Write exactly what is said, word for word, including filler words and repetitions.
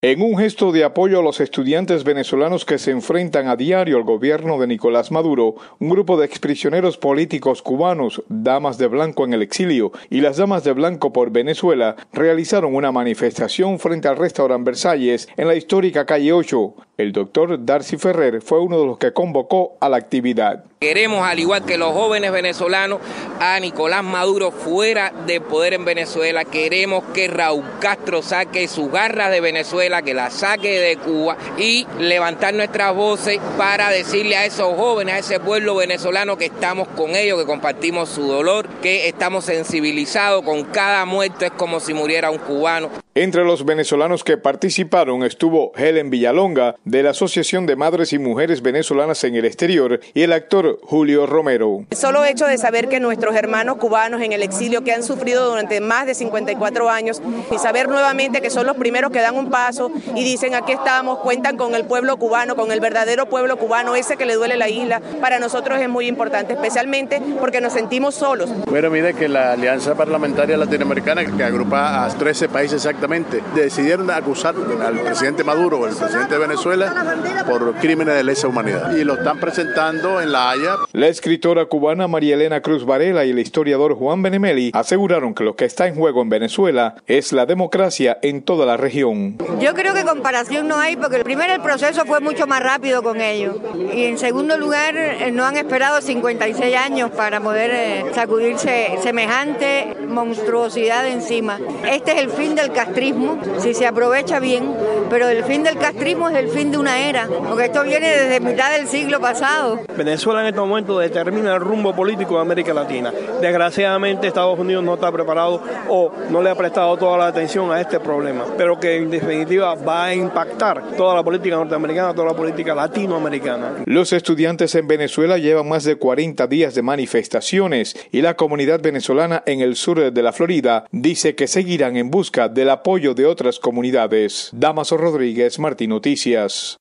En un gesto de apoyo a los estudiantes venezolanos que se enfrentan a diario al gobierno de Nicolás Maduro, un grupo de exprisioneros políticos cubanos, Damas de Blanco en el Exilio y las Damas de Blanco por Venezuela, realizaron una manifestación frente al restaurante Versalles en la histórica calle ocho. El doctor Darcy Ferrer fue uno de los que convocó a la actividad. Queremos, al igual que los jóvenes venezolanos, a Nicolás Maduro fuera de poder en Venezuela. Queremos que Raúl Castro saque su garra de Venezuela, que la saque de Cuba y levantar nuestras voces para decirle a esos jóvenes, a ese pueblo venezolano que estamos con ellos, que compartimos su dolor, que estamos sensibilizados. Con cada muerto es como si muriera un cubano. Entre los venezolanos que participaron estuvo Helen Villalonga, de la Asociación de Madres y Mujeres Venezolanas en el Exterior, y el actor Julio Romero. El solo hecho de saber que nuestros hermanos cubanos en el exilio, que han sufrido durante más de cincuenta y cuatro años, y saber nuevamente que son los primeros que dan un paso y dicen aquí estamos, cuentan con el pueblo cubano, con el verdadero pueblo cubano, ese que le duele la isla, para nosotros es muy importante, especialmente porque nos sentimos solos. Bueno, mire que la Alianza Parlamentaria Latinoamericana, que agrupa a trece países exactamente, decidieron acusar al presidente Maduro, el presidente de Venezuela, por crímenes de lesa humanidad. Y lo están presentando en La Haya. La escritora cubana María Elena Cruz Varela y el historiador Juan Benemeli aseguraron que lo que está en juego en Venezuela es la democracia en toda la región. Yo creo que comparación no hay, porque primero el proceso fue mucho más rápido con ellos. Y en segundo lugar, no han esperado cincuenta y seis años para poder eh, sacudirse semejante monstruosidad encima. Este es el fin del castrismo, si se aprovecha bien, pero el fin del castrismo es el fin de una era, porque esto viene desde mitad del siglo pasado. Venezuela en este momento determina el rumbo político de América Latina. Desgraciadamente Estados Unidos no está preparado o no le ha prestado toda la atención a este problema, pero que en definitiva va a impactar toda la política norteamericana, toda la política latinoamericana. Los estudiantes en Venezuela llevan más de cuarenta días de manifestaciones y la comunidad venezolana en el sur de la Florida dice que seguirán en busca del apoyo de otras comunidades. Damaso Rodríguez, Martín Noticias.